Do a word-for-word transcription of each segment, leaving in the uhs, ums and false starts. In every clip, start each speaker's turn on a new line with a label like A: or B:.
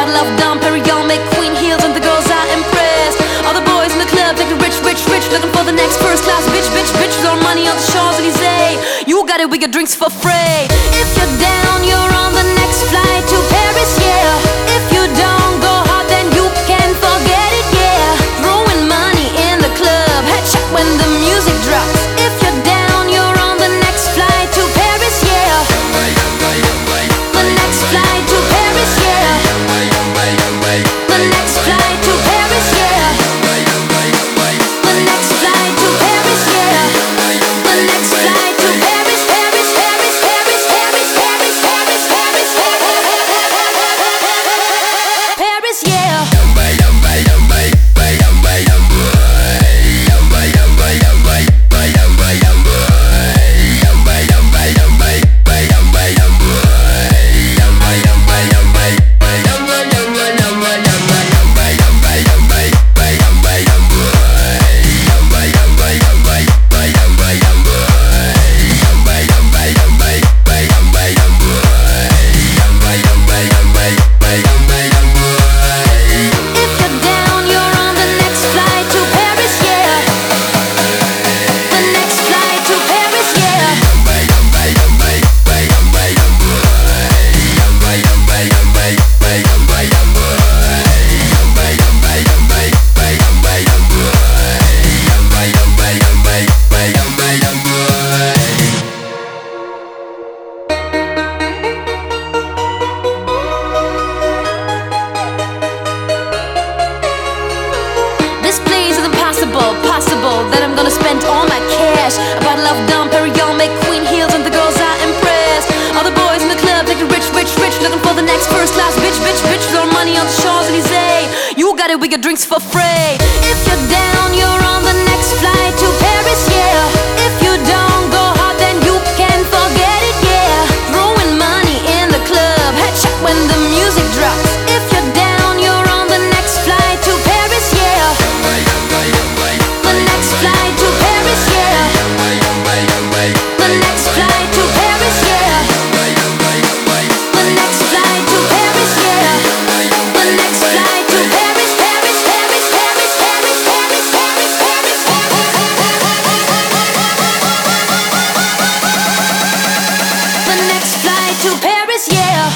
A: bottle of Dom Perignon, make queen heels and the girls are impressed. All the boys in the club take the rich, rich, rich, looking for the next first class bitch, bitch, bitch. With all money on the Champs-Elysees, you got it, we get drinks for free. If you're down, you're on the next flight to Paris, yeah. If you don't go hard, then you can forget it, yeah. Throwing money in the club, headshot when the music drops. If you're down, you're on the next flight to Paris, yeah. The next flight to Paris, yeah. The next flight to Paris, yeah. The next flight to Paris, yeah. The next flight to Paris, Paris, Paris, Paris, Paris, Paris, Paris, Paris, Paris, yeah. Possible that I'm gonna spend all my cash. A bottle of Dom Perignon, make queen heels and the girls are impressed. All the boys in the club take the rich, rich, rich, looking for the next first class bitch, bitch, bitch. With all money on the Champs-Elysees, you got it, we get drinks for free. If you're down, you're on the next flight to Paris, yeah. If you don't go hard, then you can forget it, yeah. Throwing money in the club, headshot when the music drops. If you're down, you're on the next flight to Paris, yeah. The next flight to Paris, yeah. The next flight to Paris, yeah. The next flight to Paris, yeah. The next flight to Paris, Paris, Paris, Paris, Paris, Paris, Paris, Paris, Paris. The next flight to Paris, yeah.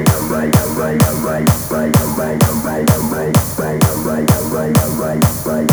A: Right, right, right, right, right, right, right, right, right, right, right.